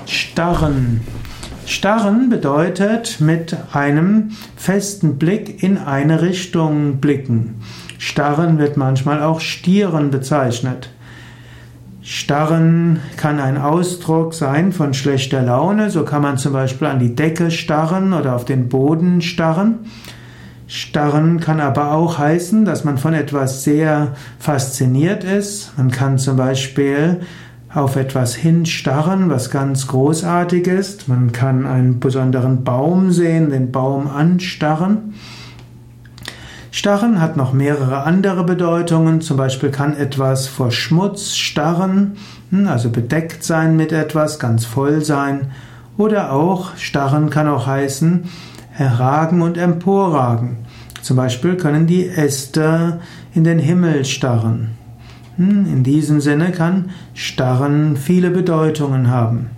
Starren. Starren bedeutet mit einem festen Blick in eine Richtung blicken. Starren wird manchmal auch Stieren bezeichnet. Starren kann ein Ausdruck sein von schlechter Laune, so kann man zum Beispiel an die Decke starren oder auf den Boden starren. Starren kann aber auch heißen, dass man von etwas sehr fasziniert ist. Man kann zum Beispiel auf etwas hinstarren, was ganz großartig ist. Man kann einen besonderen Baum sehen, den Baum anstarren. Starren hat noch mehrere andere Bedeutungen. Zum Beispiel kann etwas vor Schmutz starren, also bedeckt sein mit etwas, ganz voll sein. Oder auch, starren kann auch heißen, ragen und emporragen. Zum Beispiel können die Äste in den Himmel starren. In diesem Sinne kann Starren viele Bedeutungen haben.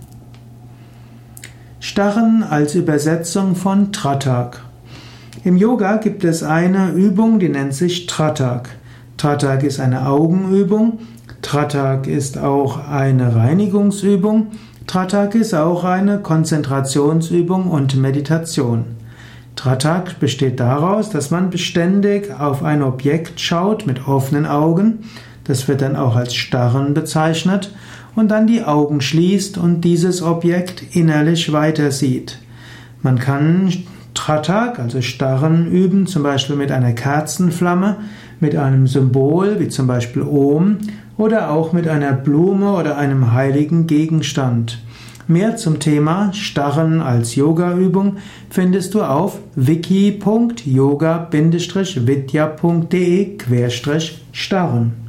Starren als Übersetzung von Tratak. Im Yoga gibt es eine Übung, die nennt sich Tratak. Tratak ist eine Augenübung. Tratak ist auch eine Reinigungsübung. Tratak ist auch eine Konzentrationsübung und Meditation. Tratak besteht daraus, dass man beständig auf ein Objekt schaut mit offenen Augen. Das wird dann auch als Starren bezeichnet. Und dann die Augen schließt und dieses Objekt innerlich weitersieht. Man kann Tratak, also Starren, üben, zum Beispiel mit einer Kerzenflamme, mit einem Symbol, wie zum Beispiel Om, oder auch mit einer Blume oder einem heiligen Gegenstand. Mehr zum Thema Starren als Yoga-Übung findest du auf wiki.yoga-vidya.de/starren.